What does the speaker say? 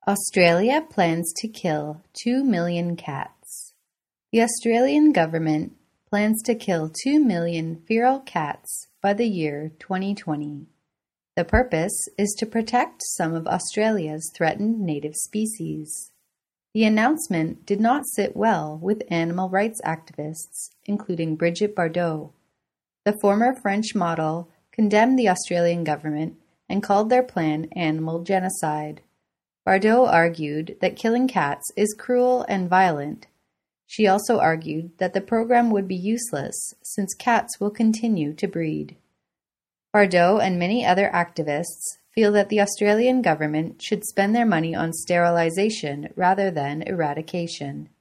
Australia plans to kill 2 million cats. The Australian government plans to kill 2 million feral cats by the year 2020. The purpose is to protect some of Australia's threatened native species. The announcement did not sit well with animal rights activists, including Brigitte Bardot. The former French model condemned the Australian government and called their plan animal genocide. Bardot argued that killing cats is cruel and violent. She also argued that the program would be useless since cats will continue to breed. Bardot and many other activists feel that the Australian government should spend their money on sterilization rather than eradication.